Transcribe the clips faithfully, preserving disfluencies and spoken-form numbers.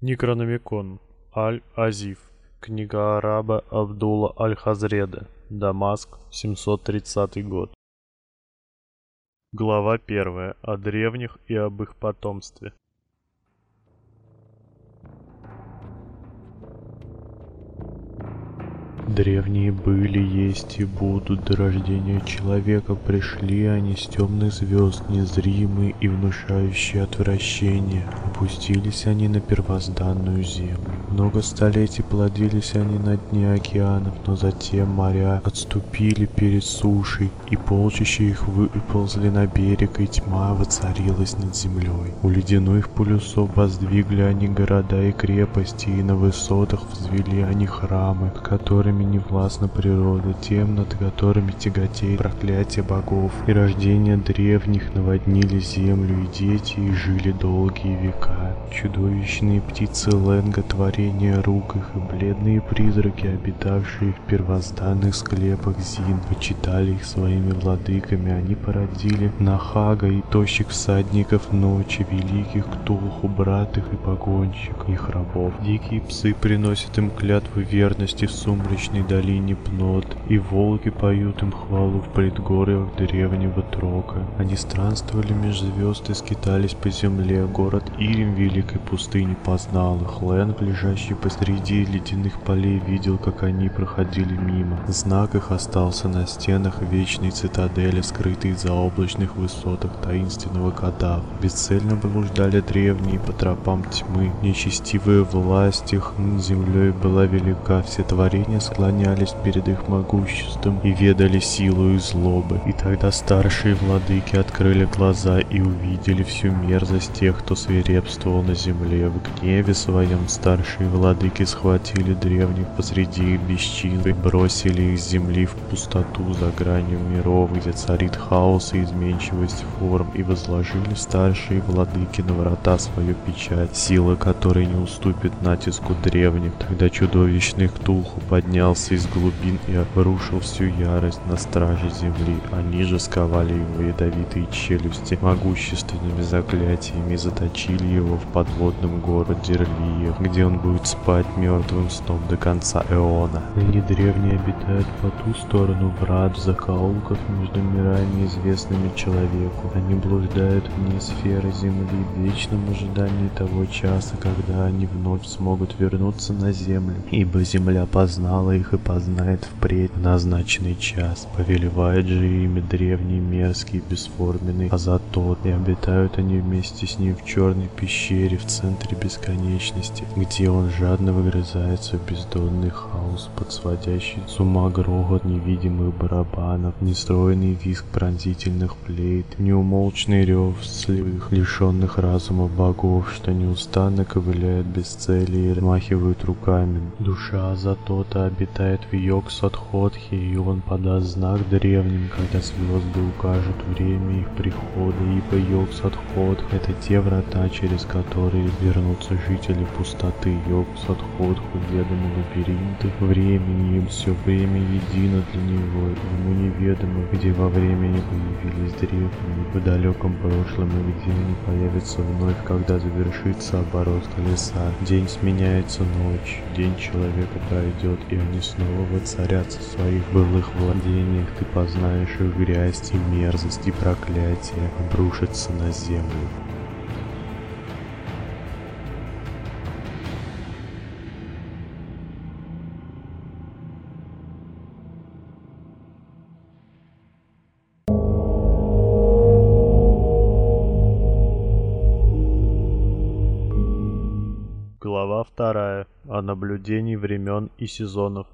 Некрономикон. Аль-Азиф. Книга араба Абдулла Аль-Хазреда. Дамаск, семьсот тридцатый год. Глава первая. О древних и об их потомстве. Древние были, есть и будут, до рождения человека пришли они с темных звезд, незримые и внушающие отвращение. Опустились они на первозданную землю. Много столетий плодились они на дне океанов, но затем моря отступили перед сушей, и полчища их выползли на берег, и тьма воцарилась над землей. У ледяных полюсов воздвигли они города и крепости, и на высотах взвели они храмы, которыми не властна природа, тем, над которыми тяготеет проклятие богов. И рождения древних наводнили землю, и дети и жили долгие века. Чудовищные птицы Ленга, творение рук их, и бледные призраки, обитавшие в первозданных склепах Зин, почитали их своими владыками. Они породили Нахага и тощих всадников ночи, великих Ктулху, брат их и погонщик их рабов. Дикие псы приносят им клятву верности в сумрачной долине Пнот, и волки поют им хвалу в предгорьях древнего Трока. Они странствовали меж звезд и скитались по земле. Город Ирим великой пустыни познал их. Ленг, лежащий посреди ледяных полей, видел, как они проходили мимо. Знак их остался на стенах вечной цитадели, скрытой в заоблачных высотах таинственного Кадав. Бесцельно блуждали древние по тропам тьмы. Нечестивая власть их над землей была велика. Все творения склонялись перед их могуществом и ведали силу и злобы. И тогда старшие владыки открыли глаза и увидели всю мерзость тех, кто свирепствовал на земле. В гневе своем старшие владыки схватили древних посреди их бесчин и бросили их с земли в пустоту за гранью миров, где царит хаос и изменчивость форм, и возложили старшие владыки на врата свою печать, сила которой не уступит натиску древних. Тогда чудовищный Ктулху поднялся из глубин и обрушил всю ярость на стражи земли. Они же сковали его ядовитые челюсти могущественными заклятиями и заточили его в подводном городе Рлиев, где он будет спать мертвым сном до конца эона. Ныне древние обитают по ту сторону врат, в закоулках между мирами, известными человеку. Они блуждают вне сферы земли в вечном ожидании того часа, когда они вновь смогут вернуться на землю, ибо земля познала их и познает впредь в назначенный час. Повелевает же ими древний, мерзкий, бесформенный Азатот, и обитают они вместе с ним в черной пещере в центре бесконечности, где он жадно выгрызается в бездонный хаос под сводящий с ума грохот невидимых барабанов, нестройный визг пронзительных флейт, неумолчный рев слепых, лишенных разума богов, что неустанно ковыляют без цели и размахивают руками. Душа Азатота обитает в Йог-Сотходхе, и он подаст знак древним, когда звезды укажут время их прихода, ибо Йог-Сотходх — это те врата, через которые вернутся жители пустоты. Йог-Сотходху ведомы лабиринты времени, им все время едино для него, ему неведомо, где во времени появились древние, в далеком прошлом, и где они появятся вновь, когда завершится оборот колеса. День сменяется ночь, день человека пройдет, и они снова воцарятся в своих былых владениях. Ты познаешь их грязь и мерзость, и проклятие обрушится на землю. Глава вторая. О наблюдении времен и сезонов.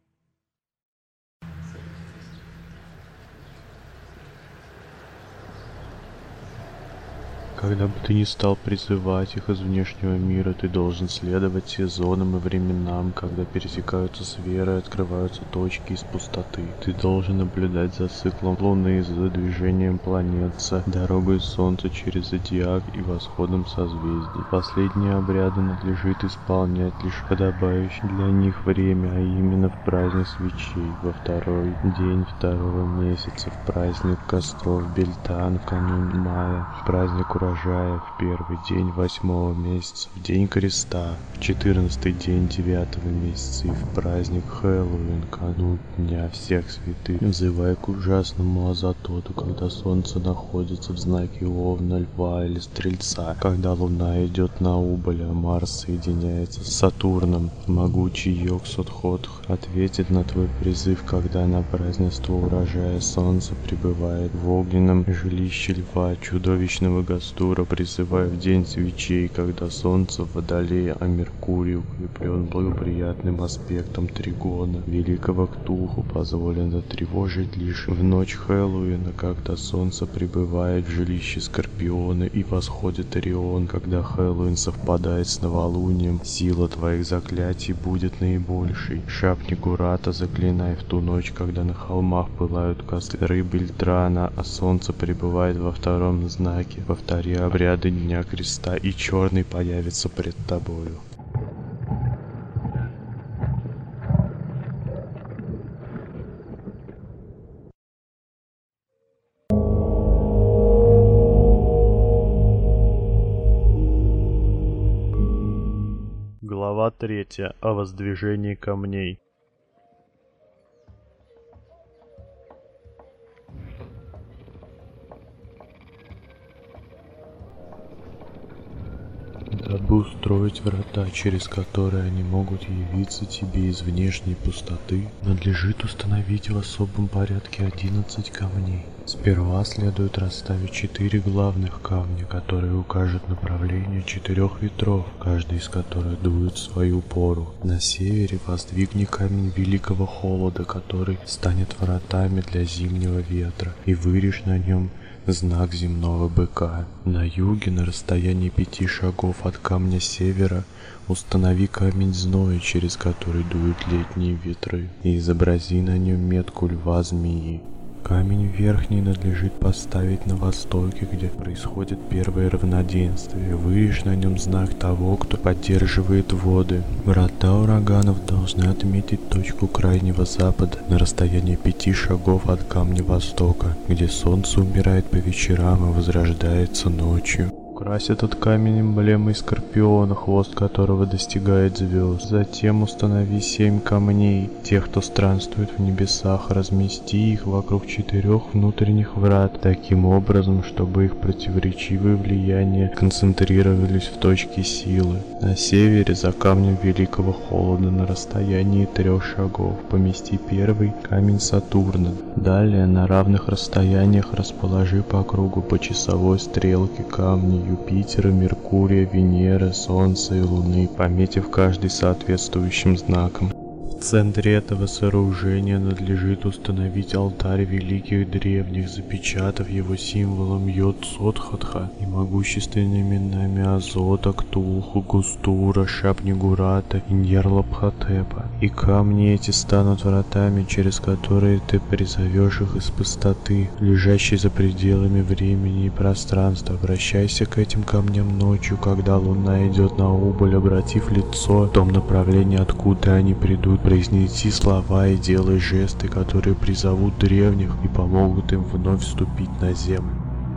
Когда бы ты ни стал призывать их из внешнего мира, ты должен следовать сезонам и временам, когда пересекаются сферы и открываются точки из пустоты. Ты должен наблюдать за циклом Луны, за движением планет, за дорогой Солнца через зодиак и восходом созвездий. Последние обряды надлежит исполнять лишь в подобающее для них время, а именно в праздник свечей, во второй день второго месяца, в праздник костров Бельтан, в канун мая, в праздник урожая урожая в первый день восьмого месяца, в день креста, в четырнадцатый день девятого месяца и в праздник Хэллоуин, канун Дня всех святых, взывай к ужасному Азатоту, когда солнце находится в знаке Овна, Льва или Стрельца, когда луна идет на убыль, а Марс соединяется с Сатурном. Могучий Йог-Сотхотх ответит на твой призыв, когда на празднество урожая солнце пребывает в огненном жилище Льва, чудовищного Гастура, призывая в день свечей, когда солнце в Водолее, а Меркурий укреплен благоприятным аспектом Тригона. Великого Ктулху позволено тревожить лишь в ночь Хэллоуина, когда солнце пребывает в жилище Скорпиона и восходит Орион, когда Хэллоуин совпадает с новолунием. Сила твоих заклятий будет наибольшей. Шапни Гурата заклинай в ту ночь, когда на холмах пылают костры Бельтрана, а солнце пребывает во втором знаке. Повтори обряды Дня Креста, и черный появится пред тобою. Глава третья. О воздвижении камней. Дабы устроить врата, через которые они могут явиться тебе из внешней пустоты, надлежит установить в особом порядке одиннадцать камней. Сперва следует расставить четыре главных камня, которые укажут направление четырех ветров, каждый из которых дует в свою пору. На севере воздвигни камень великого холода, который станет вратами для зимнего ветра, и вырежь на нем знак земного быка. На юге, на расстоянии пяти шагов от камня севера, установи камень зноя, через который дуют летние ветры, и изобрази на нем метку льва-змеи. Камень верхний надлежит поставить на востоке, где происходит первое равноденствие. Вырежь на нем знак того, кто поддерживает воды. Врата ураганов должны отметить точку крайнего запада на расстоянии пяти шагов от камня востока, где солнце умирает по вечерам и возрождается ночью. Укрась этот камень эмблемой Скорпиона, хвост которого достигает звезд. Затем установи семь камней, тех, кто странствует в небесах, размести их вокруг четырех внутренних врат, таким образом, чтобы их противоречивые влияния концентрировались в точке силы. На севере, за камнем великого холода, на расстоянии трех шагов, помести первый камень Сатурна. Далее, на равных расстояниях расположи по кругу по часовой стрелке камни Юпитера, Меркурия, Венеры, Солнца и Луны, пометив каждый соответствующим знаком. В центре этого сооружения надлежит установить алтарь великих древних, запечатав его символом Йод-Сотхотха и могущественными именами Азота, Ктулху, Густура, Шапни-Гурата и Ньярлабхотепа. И камни эти станут вратами, через которые ты призовешь их из пустоты, лежащей за пределами времени и пространства. Обращайся к этим камням ночью, когда луна идет на убыль, обратив лицо в том направлении, откуда они придут. Произнеси слова и делай жесты, которые призовут древних и помогут им вновь вступить на землю.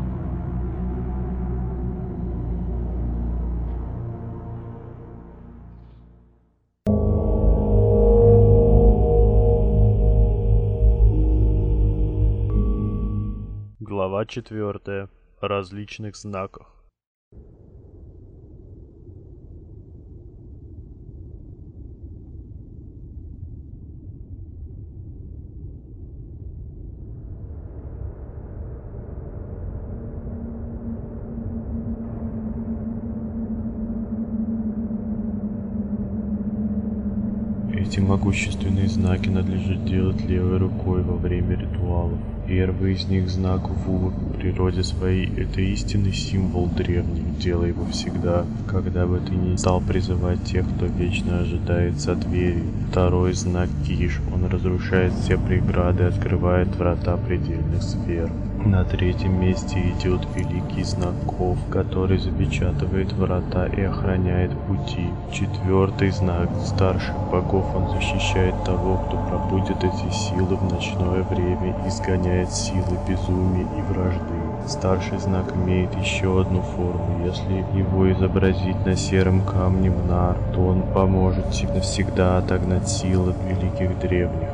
Глава четвертая. О различных знаках. Эти могущественные знаки надлежит делать левой рукой во время ритуалов. Первый из них — знак Ву. В природе своей это истинный символ древних. Делай его всегда, когда бы ты ни стал призывать тех, кто вечно ожидает сотверий. Второй — знак Киш. Он разрушает все преграды и открывает врата предельных сфер. На третьем месте идет великий знак Ков, который запечатывает врата и охраняет пути. Четвертый знак старших богов, он защищает того, кто пробудет эти силы в ночное время и изгоняет силы безумия и вражды. Старший знак имеет еще одну форму. Если его изобразить на сером камне Мнар, то он поможет тебе навсегда отогнать силы великих древних.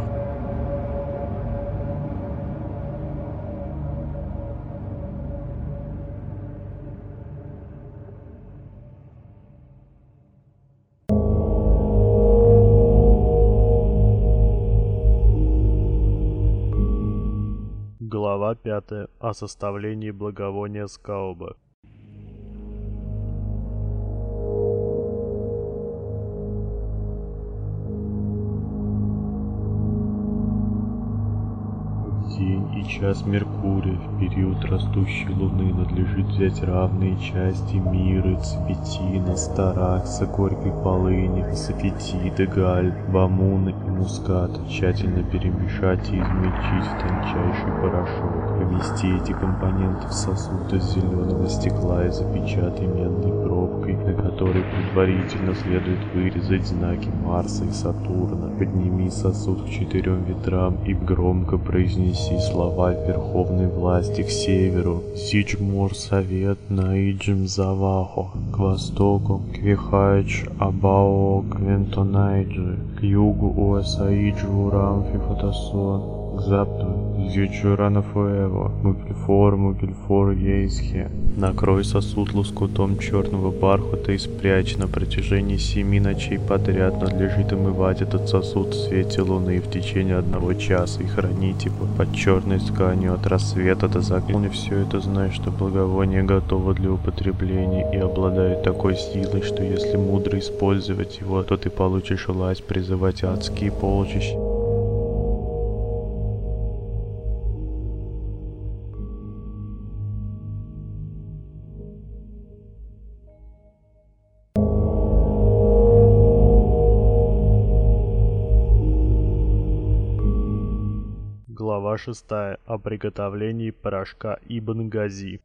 Глава пятая. О составлении благовония скауба. День и час Меркурия в период растущей луны надлежит взять равные части миры, цветины, старакса, горькой полыни, софетиды, галь, бамуна и муската, тщательно перемешать и измельчить в тончайший порошок, помести эти компоненты в сосуд из зеленого стекла и запечатай медной пробкой, на которой предварительно следует вырезать знаки Марса и Сатурна. Подними сосуд к четырем ветрам и громко произнеси слова верховной власти к северу. Сиджмур совет наиджим завахо, к востоку квихайдж абао квентонайджи, к югу уасаиджу рамфи фотосон, к западу Зючуранафуэво, Мукельфор, Мукельфор, Ейсхе. Накрой сосуд лоскутом черного бархата и спрячь. На протяжении семи ночей подряд надлежит омывать этот сосуд в свете луны в течение одного часа и хранить его под черной тканью от рассвета до заката. Помни все это, знай, что благовоние готово для употребления и обладает такой силой, что если мудро использовать его, то ты получишь власть призывать адские полчища. Глава шестая. О приготовлении порошка Ибн Гази.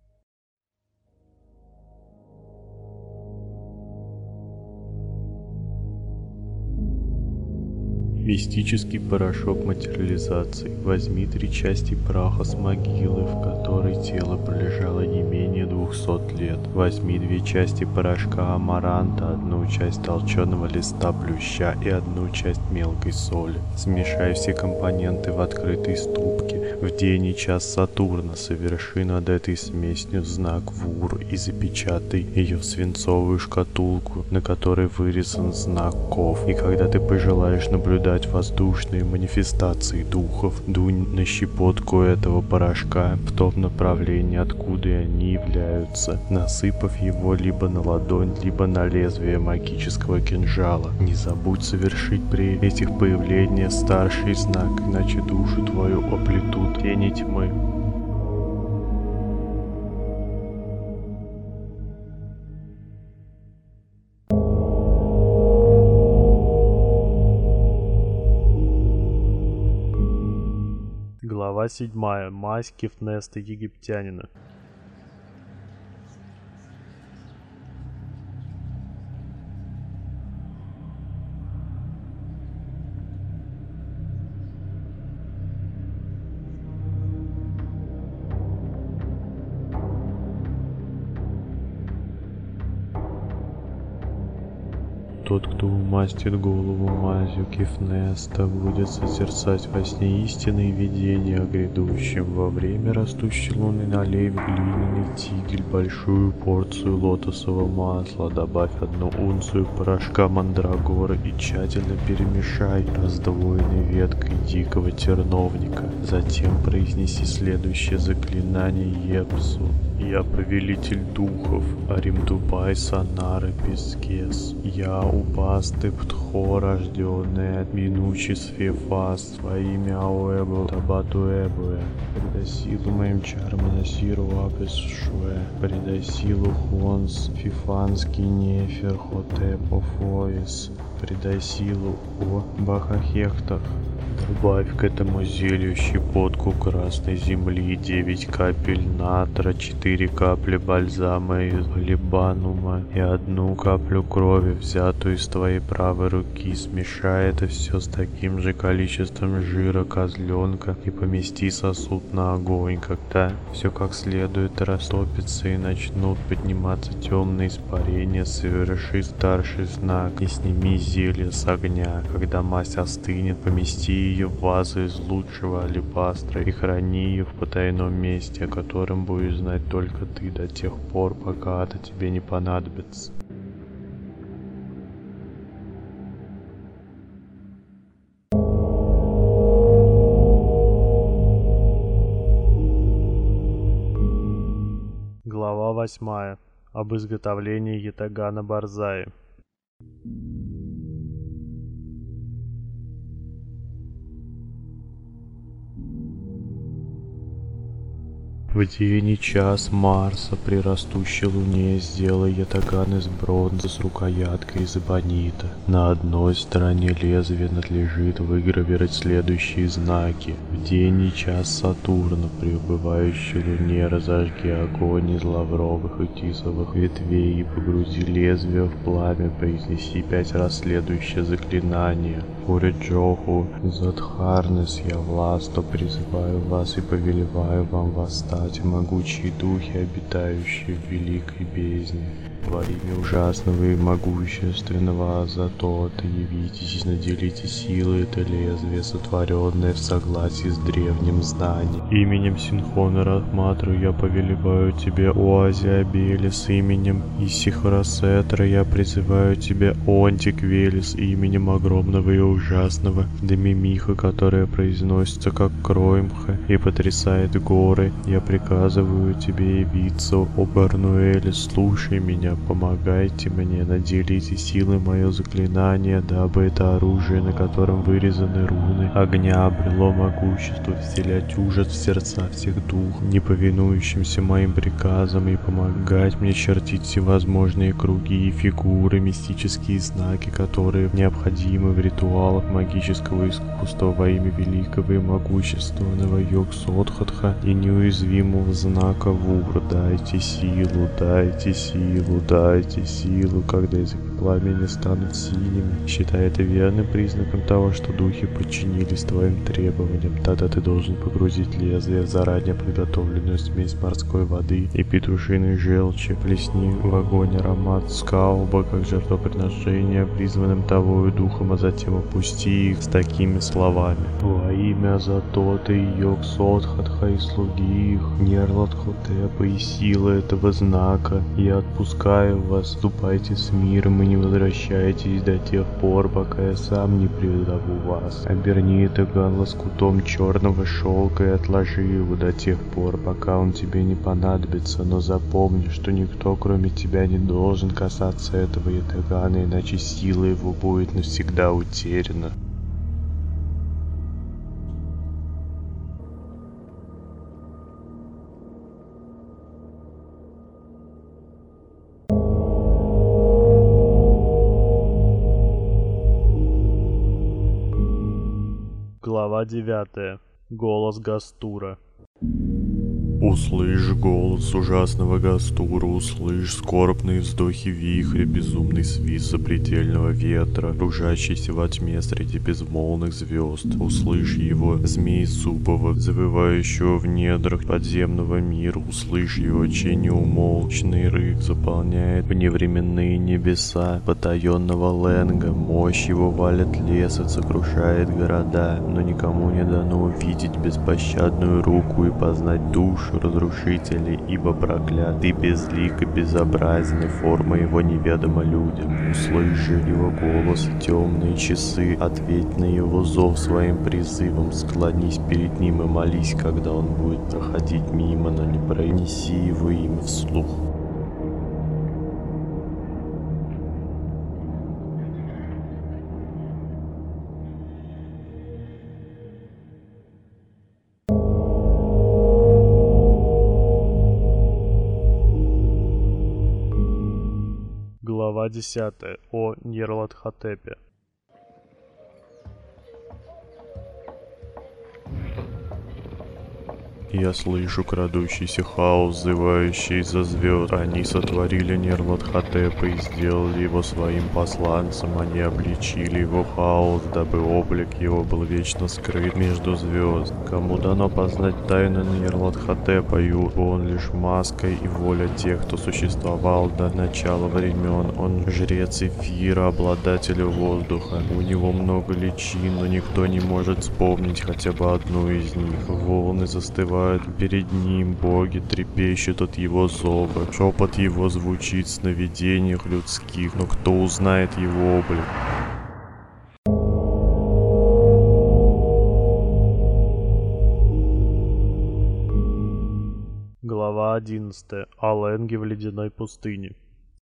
Мистический порошок материализации. Возьми три части праха с могилы, в которой тело пролежало не менее двухсот лет. Возьми две части порошка амаранта, одну часть толченого листа плюща и одну часть мелкой соли. Смешай все компоненты в открытой ступке. В день и час Сатурна соверши над этой смесью знак Вур и запечатай ее в свинцовую шкатулку, на которой вырезан знак Ков. И когда ты пожелаешь наблюдать воздушные манифестации духов, дунь на щепотку этого порошка в том направлении, откуда они являются, насыпав его либо на ладонь, либо на лезвие магического кинжала. Не забудь совершить при этих появлениях старший знак, иначе душу твою оплетут тени тьмы. Глава седьмая. Мазь Кефнеста египтянина. Тот, кто умастит голову мазью Кефнеста, будет созерцать во сне истинные видения о грядущем. Во время растущей луны налей в глиняный тигель большую порцию лотосового масла, добавь одну унцию порошка мандрагора и тщательно перемешай раздвоенной веткой дикого терновника. Затем произнеси следующее заклинание Епсу. Я повелитель духов, Аримдубай Санары Пескес. Я упасты Птхо, рожденный от Минучи Сфефас, своими Ауэбу Табатуэбуэ. Придай силу моим чарам Насиру Апес Шуэ. Придай силу Хонс, Фифанский Нефер Хотеп Офоис. Придай силу О Бахахехтах. Добавь к этому зелью щепотку красной земли, девять капель натра, четыре капли бальзама из либанума и одну каплю крови, взятую из твоей правой руки. Смешай это все с таким же количеством жира козленка и помести сосуд на огонь. Когда все как следует растопится и начнут подниматься темные испарения, соверши старший знак и сними зелье с огня. Когда мазь остынет, помести ее в вазу из лучшего алебастра и храни ее в потайном месте, о котором будешь знать только ты до тех пор, пока это тебе не понадобится. Глава восьмая. Об изготовлении ятагана Борзаи. В день и час Марса при растущей луне сделай ятаган из бронзы с рукояткой из эбонита. На одной стороне лезвия надлежит выгравировать следующие знаки. В день и час Сатурна при убывающей луне разожги огонь из лавровых и тисовых ветвей и погрузи лезвие в пламя, произнеси пять раз следующее заклинание. Фуриджоху Задхарнес я властно призываю вас и повелеваю вам восстать, могучие духи, обитающие в великой бездне. Во имя ужасного и могущественного Азатота явитесь и наделите силой это лезвие, сотворенное в согласии с древним знанием. Именем Синхона Рахматру я повелеваю тебе, о Азиабелис, именем Исихоросетра я призываю тебя, о Антиквелис, именем огромного и ужасного Демимиха, которое произносится как Кроймха и потрясает горы. Я приказываю тебе явиться, о Барнуэле, слушай меня, помогайте мне, наделите силой мое заклинание, дабы это оружие, на котором вырезаны руны огня, обрело могущество вселять ужас в сердца всех духов, не повинующимся моим приказам, и помогать мне чертить всевозможные круги и фигуры, мистические знаки, которые необходимы в ритуалах магического искусства во имя великого и могущественного Йог-Сотхатха и неуязвимого знака Вур. Дайте силу, дайте силу, дайте силу, когда языки пламени станут синими. Считай это верным признаком того, что духи подчинились твоим требованиям. Тогда ты должен погрузить лезвие в заранее приготовленную смесь морской воды и петушиной желчи. Плесни в огонь аромат скауба, как жертвоприношение, призванным тобою духом, а затем опусти их с такими словами. Во имя Азатота и Йог-Сотхатха и слуги их, Нерлат-Хотепа и силы этого знака, я отпускаю вас, ступайте с миром и не возвращайтесь до тех пор, пока я сам не призову вас. Оберни ятаган лоскутом черного шелка и отложи его до тех пор, пока он тебе не понадобится, но запомни, что никто кроме тебя не должен касаться этого ятагана, иначе сила его будет навсегда утеряна. Глава девятая. Голос Гастура. Услышь голос ужасного Гастура, услышь скорбные вздохи вихря, безумный свист запредельного ветра, кружащийся во тьме среди безмолвных звезд. Услышь его, змей Супова, завывающего в недрах подземного мира, услышь его, чей неумолчный рык заполняет вневременные небеса потаенного Ленга, мощь его валит лес и сокрушает города, но никому не дано увидеть беспощадную руку и познать душу разрушителей, ибо проклят и безлик и безобразны, форма его неведома людям. Услышь же его голос и темные часы, ответь на его зов своим призывом, склонись перед ним и молись, когда он будет проходить мимо, но не произнеси его имя вслух. Глава десятая. О Нерлат-Хотепе. Я слышу крадущийся хаос, зывающий из-за звезд. Они сотворили Нерлат-Хотепа и сделали его своим посланцем. Они обличили его хаос, дабы облик его был вечно скрыт между звезд. Кому дано познать тайны Нерлат-Хотепа, и он лишь маска и воля тех, кто существовал до начала времен. Он жрец эфира, обладатель воздуха. У него много личин, но никто не может вспомнить хотя бы одну из них. Волны застывают перед ним, боги трепещут от его зова. Шепот его звучит в сновидениях людских, но кто узнает его облик? Глава одиннадцатая. Оленги в ледяной пустыне.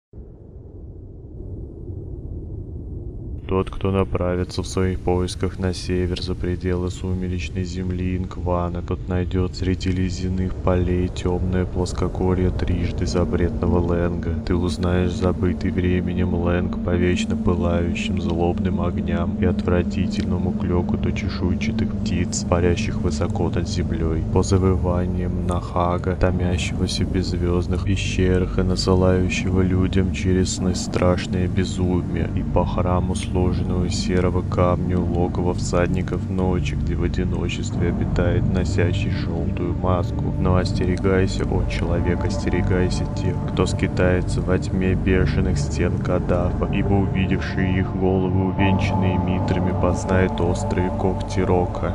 Тот, кто направится в своих поисках на север за пределы сумеречной земли Инквана, тот найдет среди ледяных полей темное плоскогорье трижды запретного Ленга. Ты узнаешь забытый временем Ленг по вечно пылающим злобным огням и отвратительному клёкоту чешуйчатых птиц, парящих высоко над землей, по завываниям Нахага, томящегося в беззвездных пещерах и насылающего людям через сны страшное безумие, и по храму сложенного из серого камня логово всадников ночи, где в одиночестве обитает носящий желтую маску. Но остерегайся, о человек, остерегайся тех, кто скитается во тьме бешеных стен Кадафа, ибо увидевший их головы, увенчанные митрами, познает острые когти рока.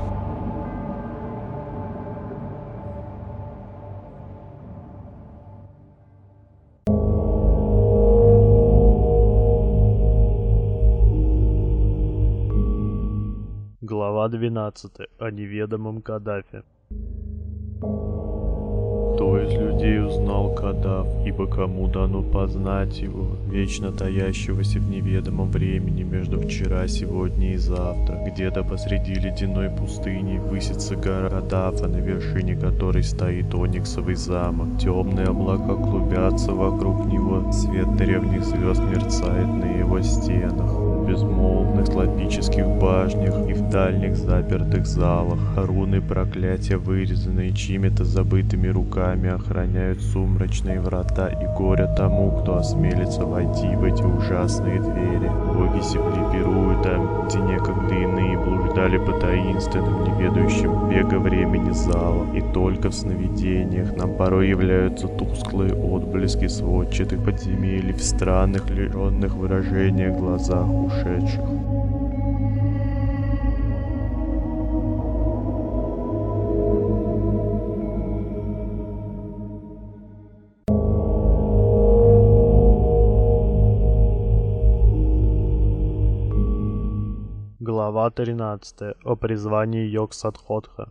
Глава двенадцатая. О неведомом Кадафе. Кто из людей узнал Кадаф, ибо кому дано познать его, вечно таящегося в неведомом времени между вчера, сегодня и завтра? Где-то посреди ледяной пустыни высится гора Кадафа, на вершине которой стоит ониксовый замок. Темные облака клубятся вокруг него, свет древних звезд мерцает на его стенах, в безмолвных тлопических башнях и в дальних запертых залах. Руны проклятия, вырезанные чьими-то забытыми руками, охраняют сумрачные врата, и горе тому, кто осмелится войти в эти ужасные двери. Боги земли пируют там, где некогда иные блуждали по таинственным, неведающим бега времени залам, и только в сновидениях нам порой являются тусклые отблески сводчатых подземелий в странных, лишенных выражения глазах ушедших. Глава тринадцатая. О призвании Йог-Сатхотха.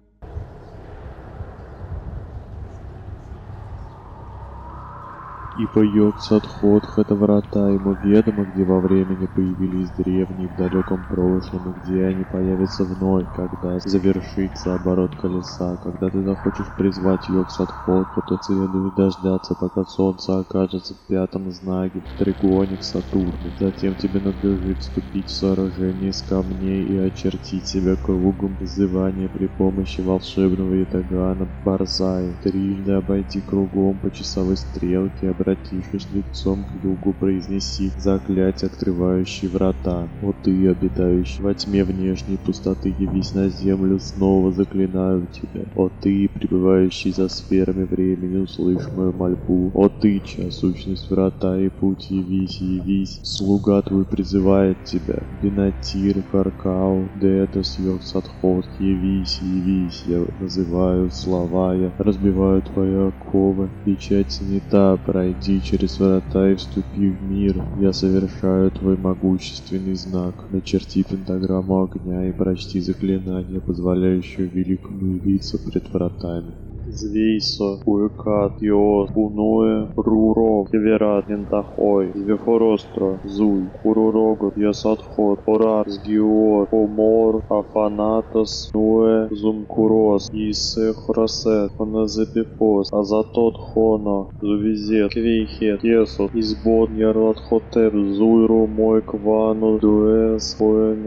Ибо Йог-Сатхотх — это врата ему ведомо, где во времени появились древние в далеком прошлом, и где они появятся вновь, когда завершится оборот колеса. Когда ты захочешь призвать Йог-Сатхотха, то следует дождаться, пока солнце окажется в пятом знаке, в тригоне к Сатурну. Затем тебе надлежит вступить в сооружение из камней и очертить себя кругом взывания при помощи волшебного ятагана Барзаи. Трижды обойти кругом по часовой стрелке, обратившись лицом к югу, произнеси заклятие, открывающие врата. О ты, обитающий во тьме внешней пустоты, явись на землю, снова заклинаю тебя. О ты, пребывающий за сферами времени, услышь мою мольбу. О ты, чья сущность врата и путь, явись, явись. Слуга твой призывает тебя. Бинатир, Каркау, Детас, Йог-Сатхотх, явись, явись. Я называю слова, я разбиваю твои оковы. Печать снята, пройди через врата и вступи в мир. Я совершаю твой могущественный знак. Начерти пентаграмму огня и прочти заклинание, позволяющее великому явиться пред вратами. Звейсо, Уекат, Йоос, Уноэ, Руро, Северат, Нентахой, Звефоростро, Зуй, Урурогот, Йосатхот, Орар, Сгиор, Омор, Афанатос, Нуэ, Зумкурос, Исехросет, Хоназепифос, Азатот Хоно, Зувизет, Квейхет, Кесот, Избот, Ярлатхотеп, Зуйру, Мойквану, Дуэс,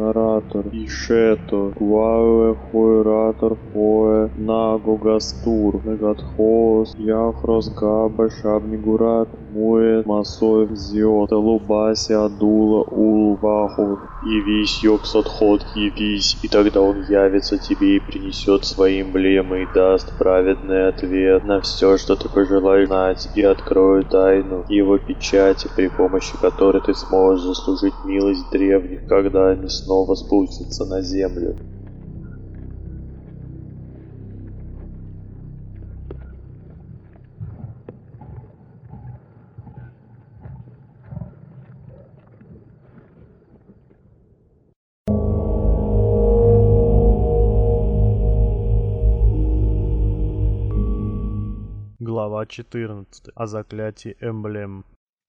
Хоенаратор, Ишето, Гуауэ, Хойратор, Фоэ, Нагу, Гастур, Тур, Нагатхос, Яфрос, Габа, Шабнигурат, Муэт, Масоев, Зиот, Талубаси, Адула, Ул, Вахур. Явись, Йог-Сотхот, явись, и тогда он явится тебе и принесет свои эмблемы и даст праведный ответ на все, что ты пожелаешь знать, и откроет тайну его печати, при помощи которой ты сможешь заслужить милость древних, когда они снова спустятся на землю. Глава четырнадцатая. О заклятии эмблем.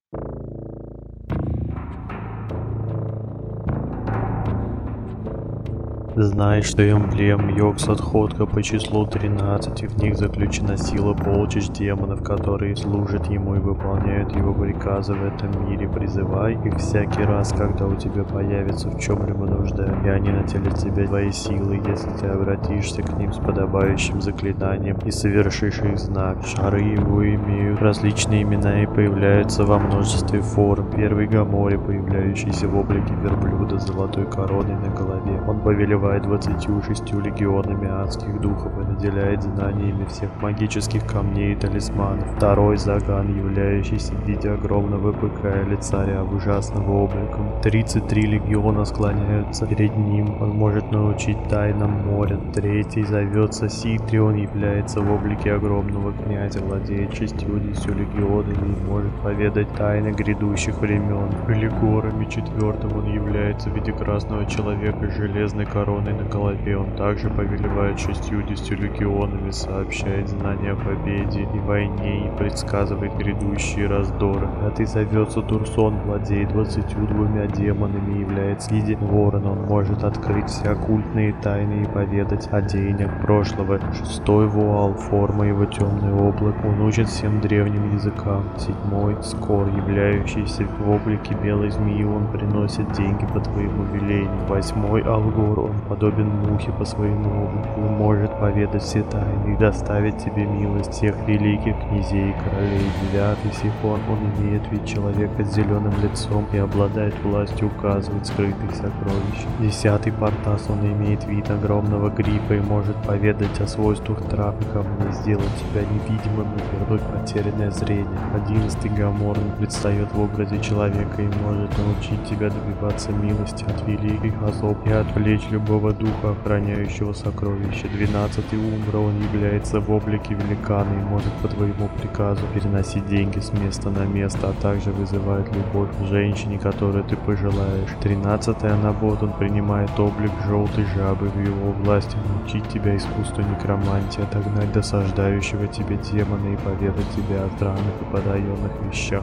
Знай, что эмблем Йог-Сотхода по числу тринадцати, в них заключена сила полчищ демонов, которые служат ему и выполняют его приказы в этом мире. Призывай их всякий раз, когда у тебя появится в чем-либо нужда, и они наделят тебя твоей силой, если ты обратишься к ним с подобающим заклинанием и совершишь их знак. Шары его имеют различные имена и появляются во множестве форм. Первый Гаморе, появляющийся в облике верблюда с золотой короной на голове. Он повелевает двадцатью шестью легионами адских духов и наделяет знаниями всех магических камней и талисманов. Второй Заган, являющийся в виде огромного быка или царя ужасного обликом. тридцать три легиона склоняются перед ним, он может научить тайнам моря. Третий зовется Ситри, он является в облике огромного князя, владеет шестьюдесятью легионами и может поведать тайны грядущих времен. Легорами четвертым он является в виде красного человека с железной короной на голове. Он также повелевает шестьюдесятью легионами, сообщает знания о победе и войне и предсказывает грядущие раздоры. Пятый зовется Турсон, владеет двадцатью двумя демонами и является в виде ворона. Он может открыть все оккультные тайны и поведать о деяниях прошлого. Шестой Вуал, форма его темное облако, он учит всем древним языкам. Седьмой Скор, являющийся в облике белой змеи, он приносит деньги по твоему велению. Восьмой Алгор, он подобен мухе по своему облику, может поведать все тайны и доставить тебе милость всех великих князей и королей. Девятый Сифон, он имеет вид человека с зеленым лицом и обладает властью указывать скрытых сокровищ. Десятый Портас, он имеет вид огромного грифа и может поведать о свойствах трав и камней, сделать тебя невидимым и вернуть потерянное зрение. Одиннадцатый Гамор, он предстает в образе человека и может научить тебя добиваться милости от великих особ и отвлечь любого духа, охраняющего сокровища. Двенадцатый Умбра, он является в облике великана и может по твоему приказу переносить деньги с места на место, а также вызывает любовь к женщине, которую ты пожелаешь. Тринадцатый Анабот, он принимает облик желтой жабы, в его власти научить тебя искусству некромантии, отогнать досаждающего тебе демона и поведать тебе о странных и потаенных вещах.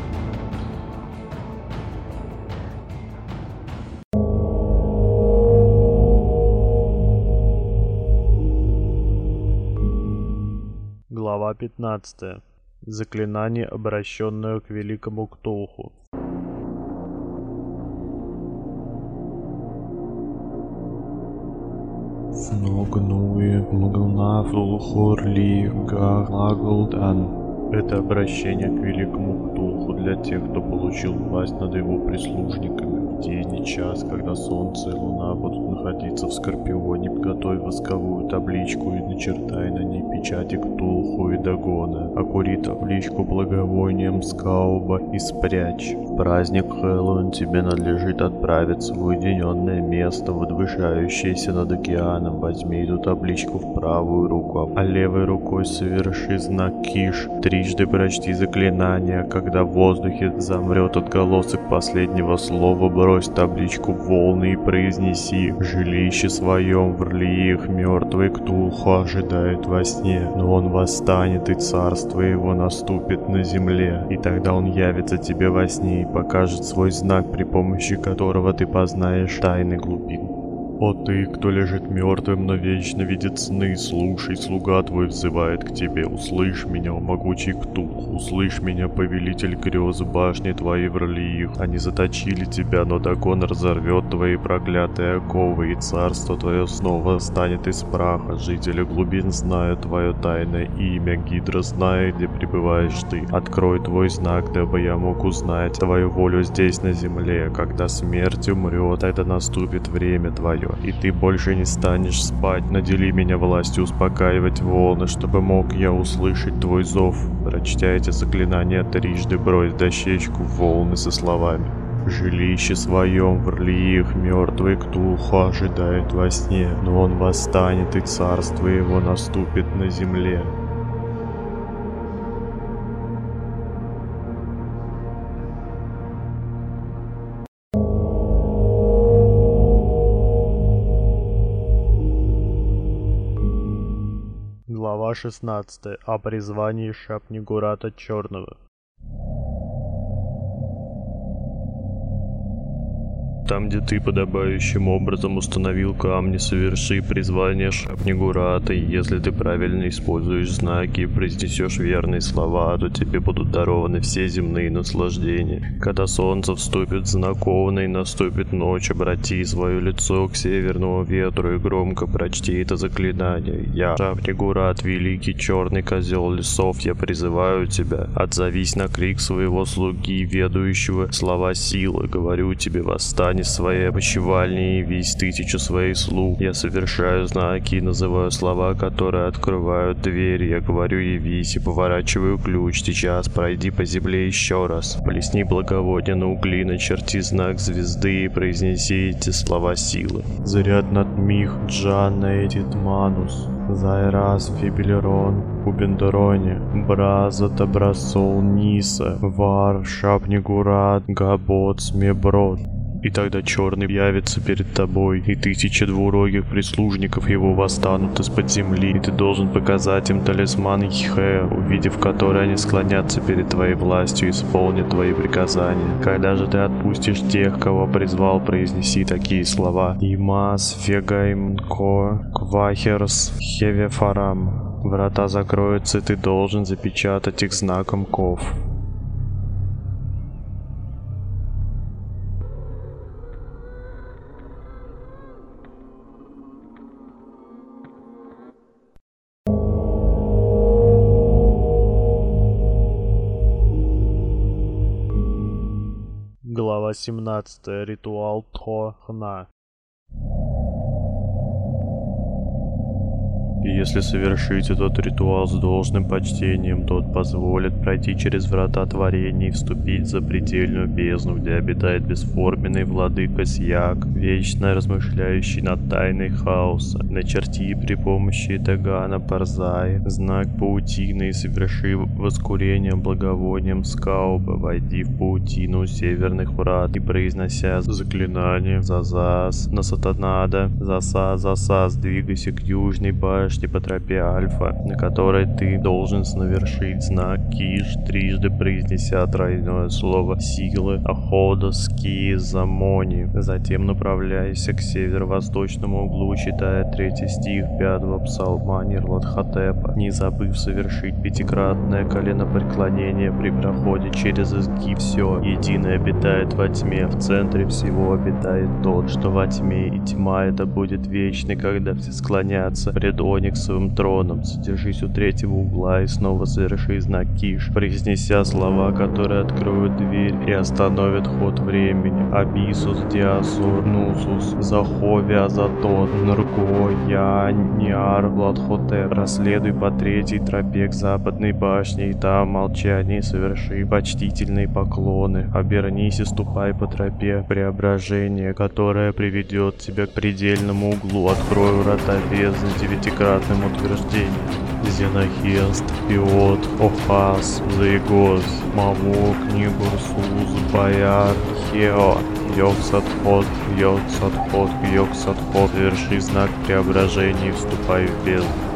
Глава пятнадцатая. Заклинание, обращенное к великому Ктулху. Фногнуе, Мглнаф, Лухорли, Галаглдан. Это обращение к великому Ктулху для тех, кто получил власть над его прислужниками. В день и час, когда солнце и луна будут находиться в Скорпионе, готовь восковую табличку и начертай на ней печати Ктулху и Дагона. Окури табличку благовонием Скауба и спрячь. В праздник Хэллоуин тебе надлежит отправиться в уединенное место, возвышающееся над океаном. Возьми эту табличку в правую руку, а левой рукой соверши знак Киш. Трижды прочти заклинание. Когда в воздухе замрет отголосок последнего слова, брось табличку в волны и произнеси: «В жилище своем в Рлиях мертвый Ктулху ожидает во сне, но он восстанет, и царство его наступит на земле. И тогда он явится тебе во сне и покажет свой знак, при помощи которого ты познаешь тайны глубин». О ты, кто лежит мертвым, но вечно видит сны, слушай, слуга твой взывает к тебе. Услышь меня, о могучий Ктулх, услышь меня, повелитель грез, башни твои врли их. Они заточили тебя, но Дагон разорвет твои проклятые оковы, и царство твое снова станет из праха. Жители глубин знают твое тайное имя, Гидра знает, где пребываешь ты. Открой твой знак, дабы я мог узнать твою волю здесь на земле. Когда смерть умрет, тогда наступит время твое, и ты больше не станешь спать. Надели меня властью успокаивать волны, чтобы мог я услышать твой зов. Прочтя эти заклинания трижды, брось дощечку в волны со словами: в жилище своем врли их, мертвый Ктулху ожидает во сне, но он восстанет, и царство его наступит на земле. Глава шестнадцатая. О призвании Шап-Нигурата Черного. Там, где ты подобающим образом установил камни, соверши призвание Шап-Нигурата, и если ты правильно используешь знаки и произнесешь верные слова, то тебе будут дарованы все земные наслаждения. Когда солнце вступит в знак Овна и наступит ночь, обрати свое лицо к северному ветру и громко прочти это заклинание. Я, Шап-Нигурат, великий черный козел лесов, я призываю тебя. Отзовись на крик своего слуги, ведающего слова силы. Говорю тебе, восстань из своей опочивальни и явись тысячу своих слуг. Я совершаю знаки и называю слова, которые открывают дверь. Я говорю, явись, и поворачиваю ключ. Сейчас пройди по земле еще раз. Плесни благовоние на угли, начерти знак звезды и произнеси эти слова силы. Заряд над Мих, Джанна, Эдит Манус, Зайрас, Фибелерон, Кубендероне, Браза, Табрасол, Ниса, Вар, Шап-Нигурат, Габот, Смеброд. И тогда Черный явится перед тобой, и тысячи двурогих прислужников его восстанут из-под земли, и ты должен показать им талисман Йхе, увидев который они склонятся перед твоей властью и исполнят твои приказания. Когда же ты отпустишь тех, кого призвал, произнеси такие слова: Имас, Фегаймнко, Квахерс, Хевефарам. Врата закроются, и ты должен запечатать их знаком Ков. Глава семнадцатая. Ритуал Тхо-Хна. И если совершить этот ритуал с должным почтением, тот позволит пройти через врата творения и вступить в запредельную бездну, где обитает бесформенный владыка Сьяк, вечно размышляющий над тайной хаоса. Начерти при помощи Дагана Парзаи знак паутины и соверши воскурение благовонием Скауба. Войди в паутину у северных врат и, произнося заклинание Зазас на Сатанада, Заса, Засас, двигайся к южной башне по тропе Альфа, на которой ты должен совершить знак Киш, трижды произнеся тройное слово силы Ахода, Ски, Замони. Затем направляйся к северо-восточному углу, читая третий стих пятого псалма Нирватхотепа, не забыв совершить пятикратное коленопреклонение при проходе через изгиб. Все единое обитает во тьме, в центре всего обитает тот, что во тьме, и тьма эта будет вечной, когда все склонятся пред ониксовым троном. Задержись у третьего угла и снова соверши знак Киш, произнеся слова, которые откроют дверь и остановят ход времени. Абисус, Диасур, Нусус, Захови, Азатот, Нрго, Я, Ниар, Владхотеп. Проследуй по третьей тропе к западной башне, и там в молчании соверши почтительные поклоны. Обернись и ступай по тропе преображения, которая приведет тебя к предельному углу. Открой врата бездны девятикратным утверждением. Зенохест, Пиот, Охас, Заигос, Мавок, Нигурсуз, Бояр, Хео, Йоксатхот, Йоксатхот, Йоксатхот. Соверши знак преображения и вступай в бездну.